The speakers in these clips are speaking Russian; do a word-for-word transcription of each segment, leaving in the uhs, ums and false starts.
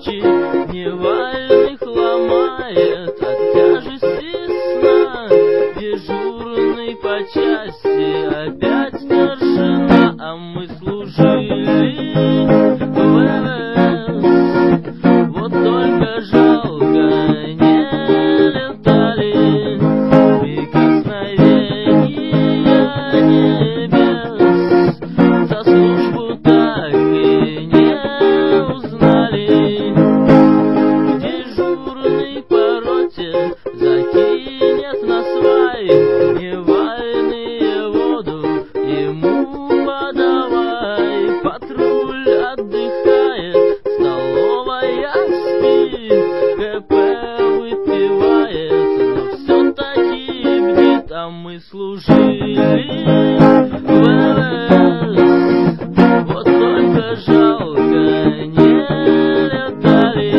плечи невальных ломает от тяжести сна. Дежурный по части опять старшина, а мы служили в ВВС. Вот только жалко не летали прикосновения небес. За службу так и не узнали. Дежурный по роте закинет на свай невальные воду ему подавай. Патруль отдыхает, столовая спит, КП выпивает, но все-таки бдит, а мы служили в ВВС. Вот только жалко не летали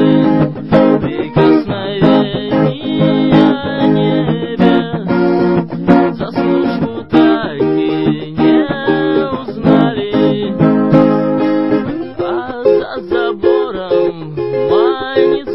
прикосновения небес. За службу так и не узнали. А за забором манит